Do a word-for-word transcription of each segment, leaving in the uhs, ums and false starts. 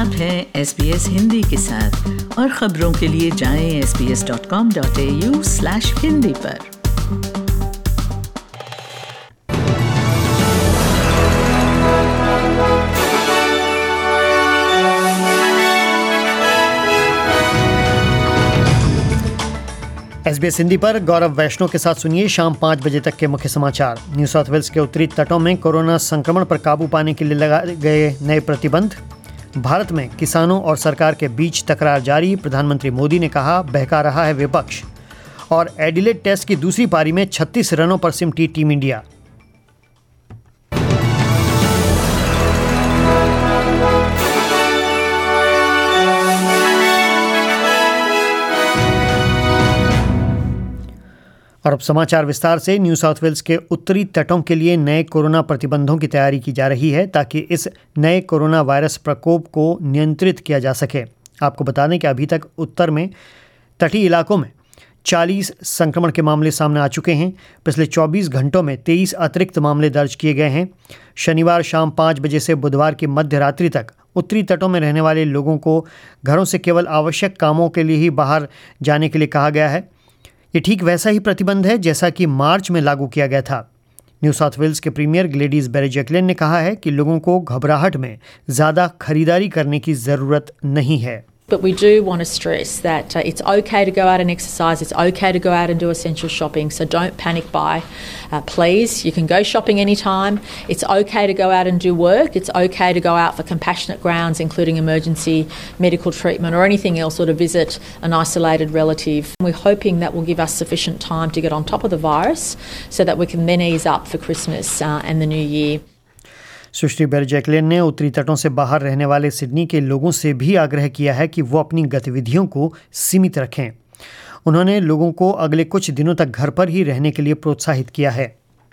आप हैं S B S Hindi के साथ और खबरों के लिए जाएं S B S dot com dot A U slash Hindi पर। एस बी एस हिंदी पर गौरव वैष्णव के साथ सुनिए शाम पाँच बजे तक के मुख्य समाचार। न्यू साउथ वेल्स के उत्तरी तटों में कोरोना संक्रमण पर काबू पाने के लिए लगाए गए नए प्रतिबंध। भारत में किसानों और सरकार के बीच तकरार जारी, प्रधानमंत्री मोदी ने कहा बहका रहा है विपक्ष। और एडिलेड टेस्ट की दूसरी पारी में छत्तीस रनों पर सिमटी टीम इंडिया। और अब समाचार विस्तार से। न्यू साउथ वेल्स के उत्तरी तटों के लिए नए कोरोना प्रतिबंधों की तैयारी की जा रही है ताकि इस नए कोरोना वायरस प्रकोप को नियंत्रित किया जा सके। आपको बता दें कि अभी तक उत्तर में तटीय इलाकों में चालीस संक्रमण के मामले सामने आ चुके हैं। पिछले चौबीस घंटों में तेईस अतिरिक्त मामले दर्ज किए गए हैं। शनिवार शाम पाँच बजे से बुधवार की मध्य रात्रि तक उत्तरी तटों में रहने वाले लोगों को घरों से केवल आवश्यक कामों के लिए ही बाहर जाने के लिए कहा गया है। ये ठीक वैसा ही प्रतिबंध है जैसा कि मार्च में लागू किया गया था। न्यू साउथ वेल्स के प्रीमियर ग्लेडीज बेरेजेक्लिन ने कहा है कि लोगों को घबराहट में ज़्यादा खरीदारी करने की ज़रूरत नहीं है। But we do want to stress that uh, it's okay to go out and exercise, it's okay to go out and do essential shopping, so don't panic buy. Uh, please, you can go shopping anytime. It's okay to go out and do work. It's okay to go out for compassionate grounds, including emergency medical treatment or anything else, or to visit an isolated relative. We're hoping that will give us sufficient time to get on top of the virus so that we can then ease up for Christmas uh, and the new year. सुश्री बेरेजेक्लिन ने उत्तरी तटों से बाहर रहने वाले Sydney के लोगों से भी आग्रह किया है कि वो अपनी गतिविधियों को सीमित रखें। उन्होंने लोगों को अगले कुछ दिनों तक घर पर ही रहने के लिए प्रोत्साहित किया है।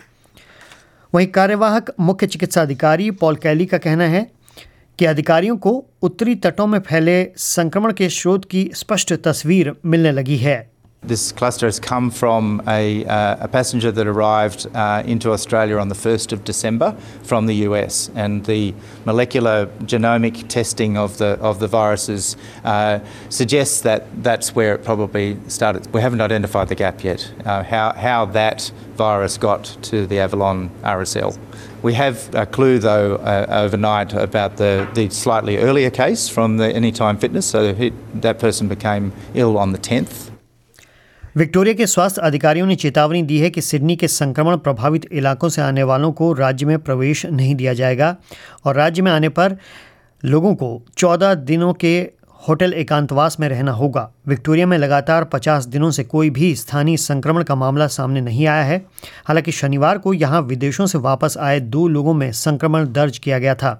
वहीं कार्यवाहक मुख्य चिकित्सा अधिकारी पॉल कैली का कहना है कि अधिकारियों को उत्तरी तटों में फैले संक्रमण के स्रोत की स्पष्ट तस्वीर मिलने लगी है। This cluster has come from a, uh, a passenger that arrived uh, into Australia on the first of December from the U S, and the molecular genomic testing of the of the viruses uh, suggests that that's where it probably started. We haven't identified the gap yet, uh, how how that virus got to the Avalon R S L. We have a clue though uh, overnight about the the slightly earlier case from the Anytime Fitness, so he, that person became ill on the tenth. Victoria के स्वास्थ्य अधिकारियों ने चेतावनी दी है कि Sydney के संक्रमण प्रभावित इलाकों से आने वालों को राज्य में प्रवेश नहीं दिया जाएगा और राज्य में आने पर लोगों को चौदह दिनों के होटल एकांतवास में रहना होगा। विक्टोरिया में लगातार पचास दिनों से कोई भी स्थानीय संक्रमण का मामला सामने नहीं आया है। हालांकि शनिवार को यहां विदेशों से वापस आए दो लोगों में संक्रमण दर्ज किया गया था।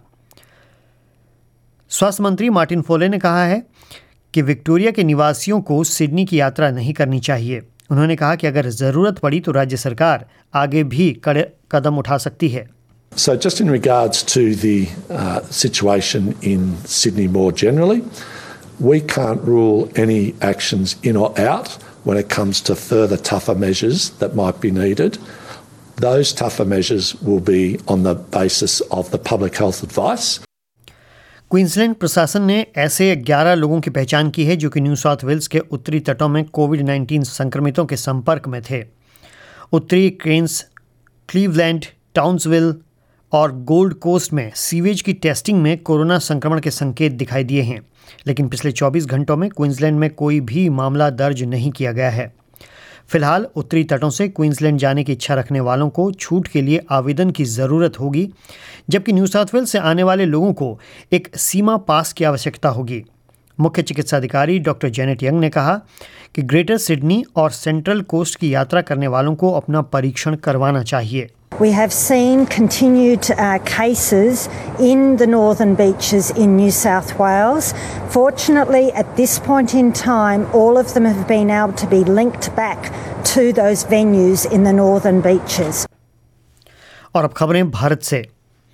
स्वास्थ्य मंत्री मार्टिन फोले ने कहा है कि विक्टोरिया के निवासियों को सिडनी की यात्रा नहीं करनी चाहिए। उन्होंने कहा कि अगर ज़रूरत पड़ी तो राज्य सरकार आगे भी कड़े कदम उठा सकती है। So just in regards to the uh, situation in Sydney more generally, we can't rule any actions in or out when it comes to further tougher measures that might be needed. Those tougher measures will be on the basis of the public health advice. Queensland प्रशासन ने ऐसे ग्यारह लोगों की पहचान की है जो कि न्यू साउथ वेल्स के उत्तरी तटों में कोविड नाइन्टीन संक्रमितों के संपर्क में थे। उत्तरी क्रेन्स, क्लीवलैंड, टाउन्सविल और गोल्ड कोस्ट में सीवेज की टेस्टिंग में कोरोना संक्रमण के संकेत दिखाई दिए हैं, लेकिन पिछले चौबीस घंटों में क्वींसलैंड में कोई भी मामला दर्ज नहीं किया गया है। फिलहाल उत्तरी तटों से क्वींसलैंड जाने की इच्छा रखने वालों को छूट के लिए आवेदन की ज़रूरत होगी, जबकि न्यू साउथ वेल्स से आने वाले लोगों को एक सीमा पास की आवश्यकता होगी। मुख्य चिकित्सा अधिकारी डॉक्टर जेनेट यंग ने कहा कि ग्रेटर सिडनी और सेंट्रल कोस्ट की यात्रा करने वालों को अपना परीक्षण करवाना चाहिए। We have seen continued uh, cases in the northern beaches in New South Wales. Fortunately, at this point in time, all of them have been able to be linked back to those venues in the northern beaches. और अब खबरें भारत से।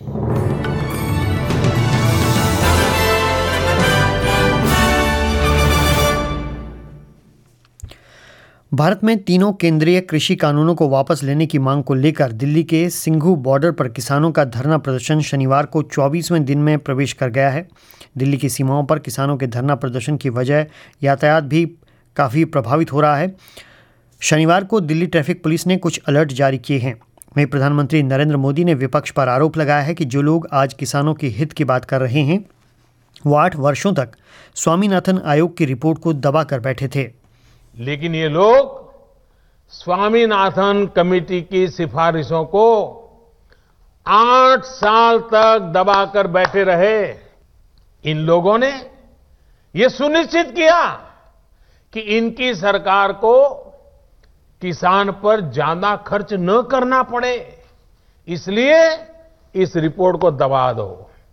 भारत में तीनों केंद्रीय कृषि कानूनों को वापस लेने की मांग को लेकर दिल्ली के सिंघू बॉर्डर पर किसानों का धरना प्रदर्शन शनिवार को चौबीसवें दिन में प्रवेश कर गया है। दिल्ली की सीमाओं पर किसानों के धरना प्रदर्शन की वजह यातायात भी काफ़ी प्रभावित हो रहा है। शनिवार को दिल्ली ट्रैफिक पुलिस ने कुछ अलर्ट जारी किए हैं। वहीं प्रधानमंत्री नरेंद्र मोदी ने विपक्ष पर आरोप लगाया है कि जो लोग आज किसानों के हित की बात कर रहे हैं वो आठ वर्षों तक स्वामीनाथन आयोग की रिपोर्ट को दबा कर बैठे थे। लेकिन ये लोग स्वामीनाथन कमेटी की सिफारिशों को आठ साल तक दबाकर बैठे रहे। इन लोगों ने ये सुनिश्चित किया कि इनकी सरकार को किसान पर ज्यादा खर्च न करना पड़े, इसलिए इस रिपोर्ट को दबा दो।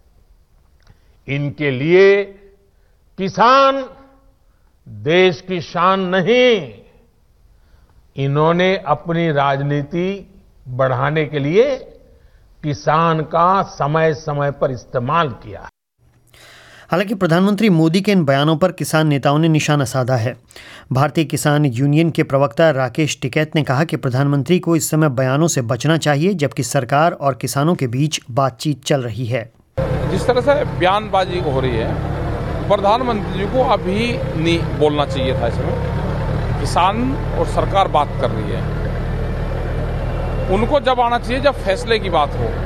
इनके लिए किसान देश की शान नहीं, इन्होंने अपनी राजनीति बढ़ाने के लिए किसान का समय समय पर इस्तेमाल किया। हालांकि प्रधानमंत्री मोदी के इन बयानों पर किसान नेताओं ने निशाना साधा है। भारतीय किसान यूनियन के प्रवक्ता राकेश टिकैत ने कहा कि प्रधानमंत्री को इस समय बयानों से बचना चाहिए, जबकि सरकार और किसानों के बीच बातचीत चल रही है। जिस तरह से बयानबाजी हो रही है, प्रधानमंत्री जी को अभी नहीं बोलना चाहिए था। इसमें किसान और सरकार बात कर रही है, उनको जब आना चाहिए जब फैसले की बात हो।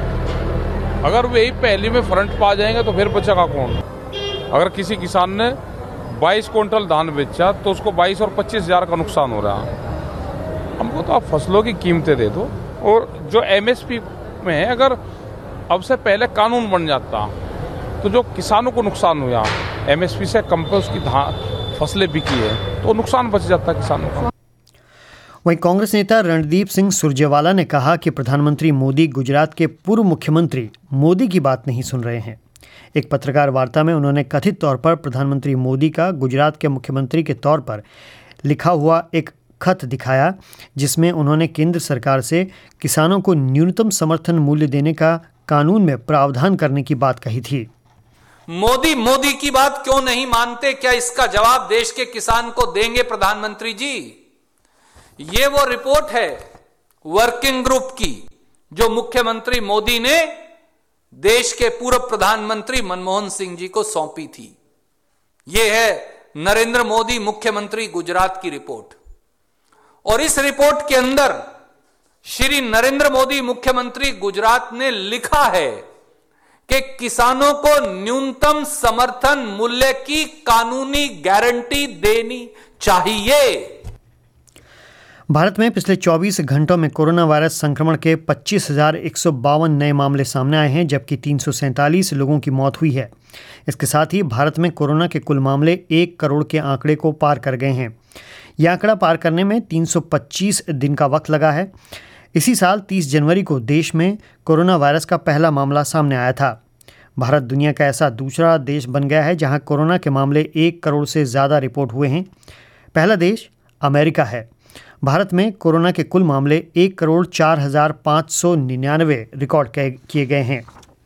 अगर वे ही पहली में फ्रंट पा जाएंगे तो फिर बचेगा कौन? अगर किसी किसान ने बाईस क्विंटल धान बेचा तो उसको बाईस और पच्चीस हजार का नुकसान हो रहा है। हमको तो आप फसलों की कीमतें दे दो, और जो एमएसपी में है, अगर अब से पहले कानून बन जाता तो जो किसानों को नुकसान हुआ एमएसपी से कम पे उसकी धान फसलें बिकी है तो नुकसान बच जाता किसानों का। वहीं कांग्रेस नेता रणदीप सिंह सुरजेवाला ने कहा कि प्रधानमंत्री मोदी गुजरात के पूर्व मुख्यमंत्री मोदी की बात नहीं सुन रहे हैं। एक पत्रकार वार्ता में उन्होंने कथित तौर पर प्रधानमंत्री मोदी का गुजरात के मुख्यमंत्री के तौर पर लिखा हुआ एक खत दिखाया, जिसमें उन्होंने केंद्र सरकार से किसानों को न्यूनतम समर्थन मूल्य देने का कानून में प्रावधान करने की बात कही थी। मोदी मोदी की बात क्यों नहीं मानते? क्या इसका जवाब देश के किसान को देंगे प्रधानमंत्री जी? ये वो रिपोर्ट है वर्किंग ग्रुप की जो मुख्यमंत्री मोदी ने देश के पूर्व प्रधानमंत्री मनमोहन सिंह जी को सौंपी थी। ये है नरेंद्र मोदी मुख्यमंत्री गुजरात की रिपोर्ट, और इस रिपोर्ट के अंदर श्री नरेंद्र मोदी मुख्यमंत्री गुजरात ने लिखा है कि किसानों को न्यूनतम समर्थन मूल्य की कानूनी गारंटी देनी चाहिए। भारत में पिछले चौबीस घंटों में कोरोना वायरस संक्रमण के पच्चीस हजार एक सौ बावन नए मामले सामने आए हैं, जबकि तीन सौ सैंतालीस लोगों की मौत हुई है। इसके साथ ही भारत में कोरोना के कुल मामले एक करोड़ के आंकड़े को पार कर गए हैं। यह आंकड़ा पार करने में तीन सौ पच्चीस दिन का वक्त लगा है। इसी साल तीस जनवरी को देश में कोरोना वायरस का पहला मामला सामने आया था। भारत दुनिया का ऐसा दूसरा देश बन गया है जहां कोरोना के मामले एक करोड़ से ज़्यादा रिपोर्ट हुए हैं। पहला देश अमेरिका है। भारत में कोरोना के कुल मामले एक करोड़ चार हजार पाँच सौ निन्यानवे रिकॉर्ड किए गए हैं।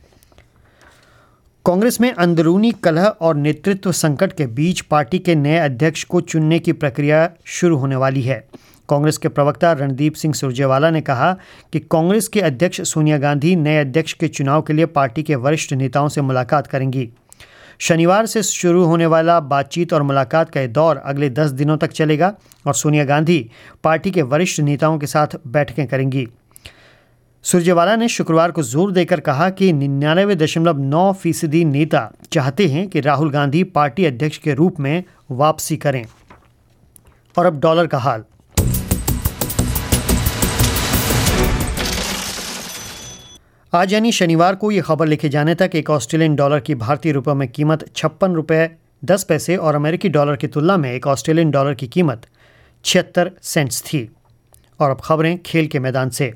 कांग्रेस में अंदरूनी कलह और नेतृत्व संकट के बीच पार्टी के नए अध्यक्ष को चुनने की प्रक्रिया शुरू होने वाली है। कांग्रेस के प्रवक्ता रणदीप सिंह सुरजेवाला ने कहा कि कांग्रेस के अध्यक्ष सोनिया गांधी नए अध्यक्ष के चुनाव के लिए पार्टी के वरिष्ठ नेताओं से मुलाकात करेंगी। शनिवार से शुरू होने वाला बातचीत और मुलाकात का दौर अगले दस दिनों तक चलेगा और सोनिया गांधी पार्टी के वरिष्ठ नेताओं के साथ बैठकें करेंगी। सुरजेवाला ने शुक्रवार को जोर देकर कहा कि निन्यानवे दशमलव नौ फीसदी नेता चाहते हैं कि राहुल गांधी पार्टी अध्यक्ष के रूप में वापसी करें। और अब डॉलर का हाल। आज यानी शनिवार को ये खबर लिखे जाने तक एक ऑस्ट्रेलियन डॉलर की भारतीय रुपये में कीमत छप्पन रुपये दस पैसे और अमेरिकी डॉलर की तुलना में एक ऑस्ट्रेलियन डॉलर की कीमत छिहत्तर सेंट्स थी। और अब खबरें खेल के मैदान से।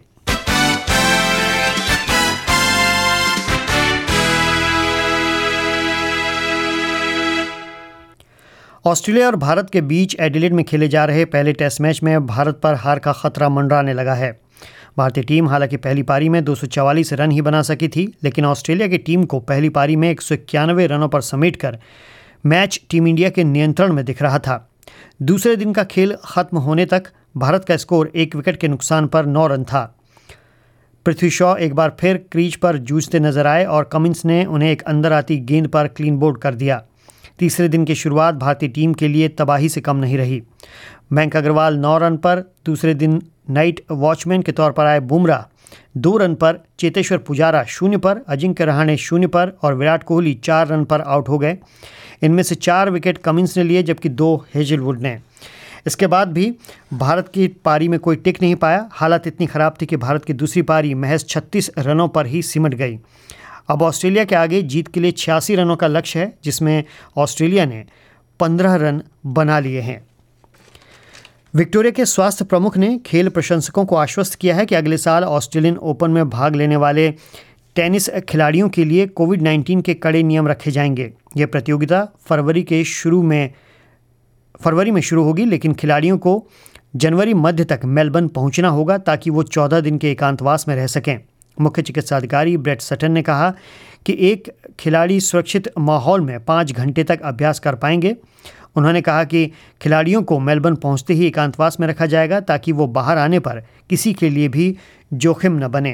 ऑस्ट्रेलिया और भारत के बीच एडिलेड में खेले जा रहे पहले टेस्ट मैच में भारत पर हार का खतरा मंडराने लगा है। भारतीय टीम हालांकि पहली पारी में दो सौ चवालीस रन ही बना सकी थी, लेकिन ऑस्ट्रेलिया की टीम को पहली पारी में एक सौ इक्यानवे रनों पर समेटकर मैच टीम इंडिया के नियंत्रण में दिख रहा था। दूसरे दिन का खेल खत्म होने तक भारत का स्कोर एक विकेट के नुकसान पर नौ रन था। पृथ्वी शॉ एक बार फिर क्रीज पर जूझते नजर आए और कमिंस ने उन्हें एक अंदर आती गेंद पर क्लीन बोल्ड कर दिया। तीसरे दिन की शुरुआत भारतीय टीम के लिए तबाही से कम नहीं रही। मयंक अग्रवाल नौ रन पर, दूसरे दिन नाइट वॉचमैन के तौर पर आए बुमराह दो रन पर, चेतेश्वर पुजारा शून्य पर, अजिंक्य रहाणे शून्य पर और विराट कोहली चार रन पर आउट हो गए। इनमें से चार विकेट कमिंस ने लिए जबकि दो हेजलवुड ने। इसके बाद भी भारत की पारी में कोई टिक नहीं पाया। हालत इतनी ख़राब थी कि भारत की दूसरी पारी महज छत्तीस रनों पर ही सिमट गई। अब ऑस्ट्रेलिया के आगे जीत के लिए छियासी रनों का लक्ष्य है, जिसमें ऑस्ट्रेलिया ने पंद्रह रन बना लिए हैं। विक्टोरिया के स्वास्थ्य प्रमुख ने खेल प्रशंसकों को आश्वस्त किया है कि अगले साल ऑस्ट्रेलियन ओपन में भाग लेने वाले टेनिस खिलाड़ियों के लिए कोविड नाइन्टीन के कड़े नियम रखे जाएंगे। यह प्रतियोगिता फरवरी के शुरू में फरवरी में शुरू होगी, लेकिन खिलाड़ियों को जनवरी मध्य तक मेलबर्न पहुंचना होगा ताकि वो चौदह दिन के एकांतवास में रह सकें। मुख्य चिकित्सा अधिकारी ब्रेट सटन ने कहा कि एक खिलाड़ी सुरक्षित माहौल में पाँच घंटे तक अभ्यास कर पाएंगे। उन्होंने कहा कि खिलाड़ियों को मेलबर्न पहुंचते ही एकांतवास में रखा जाएगा ताकि वो बाहर आने पर किसी के लिए भी जोखिम न बने।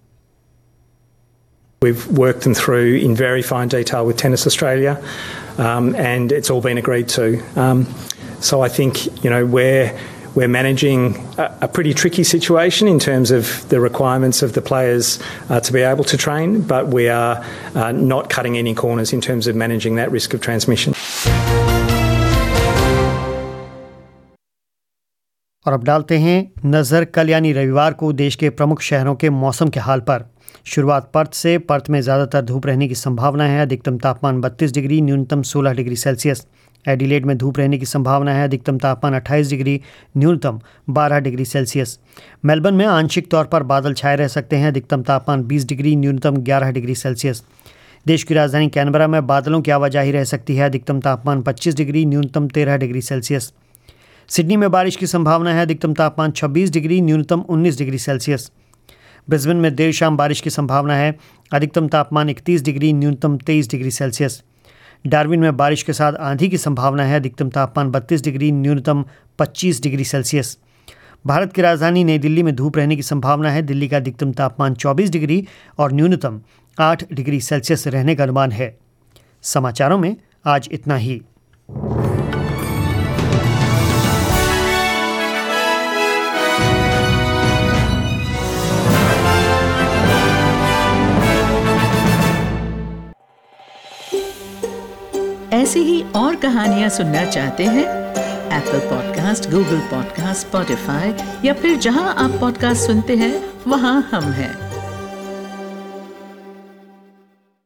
We've worked them through in very fine detail with Tennis Australia, um, and it's all been agreed to. Um, so I think, you know, we're we're managing a, a pretty tricky situation in terms of the requirements of the players uh, to be able to train, but we are uh, not cutting any corners in terms of managing that risk of transmission. और अब डालते हैं नज़र कल यानी रविवार को देश के प्रमुख शहरों के मौसम के हाल पर। शुरुआत पर्थ से। पर्थ में ज़्यादातर धूप रहने की संभावना है। अधिकतम तापमान बत्तीस डिग्री, न्यूनतम सोलह डिग्री सेल्सियस। एडिलेड में धूप रहने की संभावना है। अधिकतम तापमान अट्ठाईस डिग्री, न्यूनतम बारह डिग्री सेल्सियस। मेलबर्न में आंशिक तौर पर बादल छाए रह सकते हैं। अधिकतम तापमान बीस डिग्री, न्यूनतम ग्यारह डिग्री सेल्सियस। देश की राजधानी कैनबरा में बादलों की आवाजाही रह सकती है। अधिकतम तापमान पच्चीस डिग्री, न्यूनतम तेरह डिग्री सेल्सियस। सिडनी में बारिश की संभावना है। अधिकतम तापमान छब्बीस डिग्री, न्यूनतम उन्नीस डिग्री सेल्सियस। ब्रिस्बेन में देर शाम बारिश की संभावना है। अधिकतम तापमान इकतीस डिग्री, न्यूनतम तेईस डिग्री सेल्सियस। डार्विन में बारिश के साथ आंधी की संभावना है। अधिकतम तापमान बत्तीस डिग्री, न्यूनतम पच्चीस डिग्री सेल्सियस। भारत की राजधानी नई दिल्ली में धूप रहने की संभावना है। दिल्ली का अधिकतम तापमान चौबीस डिग्री और न्यूनतम आठ डिग्री सेल्सियस रहने का अनुमान है। समाचारों में आज इतना ही। ऐसी ही और कहानियाँ सुनना चाहते हैं? Apple podcast, Google podcast, Spotify या फिर जहां आप पॉडकास्ट सुनते हैं वहां हम हैं।